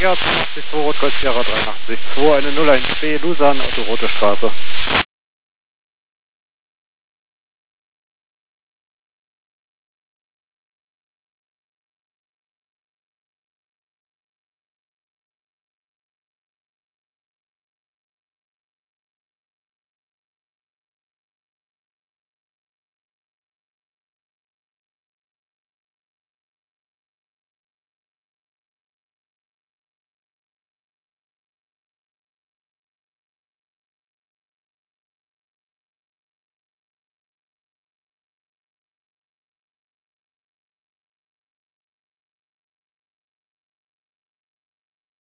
Sierra 82 Rot-Gold Sierra 83 2, eine 012 Lusan, Auto Rote Straße.